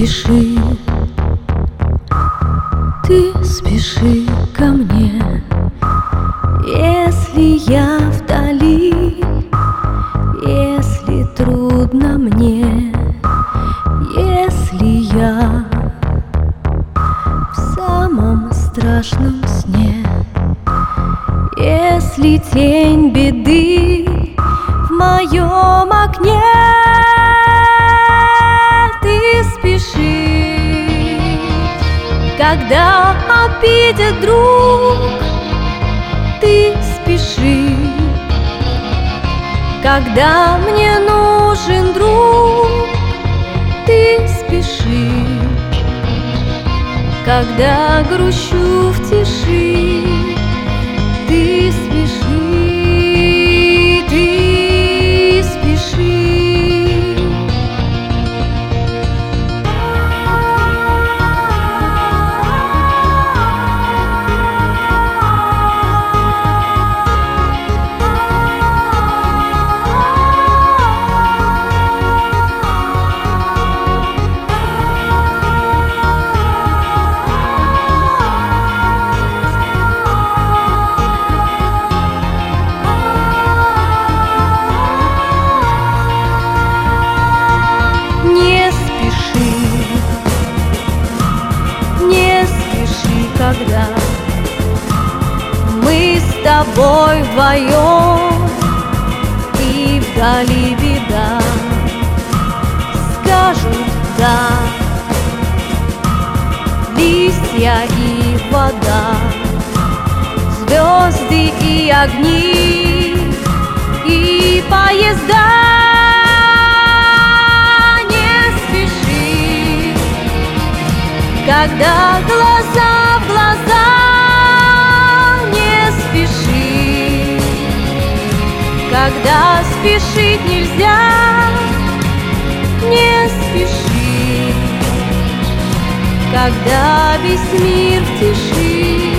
спеши, ты спеши ко мне. Если я вдали, если трудно мне, если я в самом страшном сне, если тень беды в моем окне, ты спеши, когда обидит друг, ты спеши, когда мне нужен друг, ты спеши, когда грущу в тиши, ты спеши, ты спеши. Когда мы с тобой вдвоем и вдали беда, скажут да листья и вода, звезды и огни и поезда. Не спеши, когда глаза в глаза, не спеши, когда спешить нельзя, не спеши, когда весь мир в тиши.